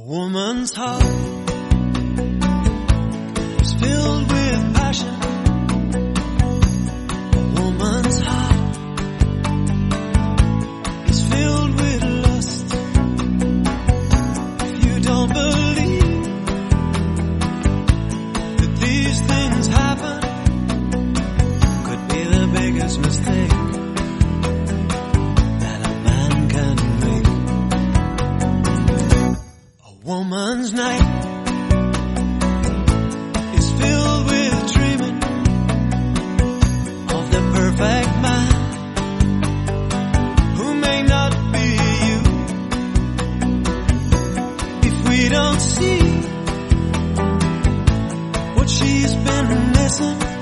woman's heart is filled with passion. A woman's heart is filled with lust. If you don't believe that these things happen, could be the biggest mistake that a man can make. A woman's night is filled with dreaming of the perfect man who may not be you. If we don't see what she's been missing,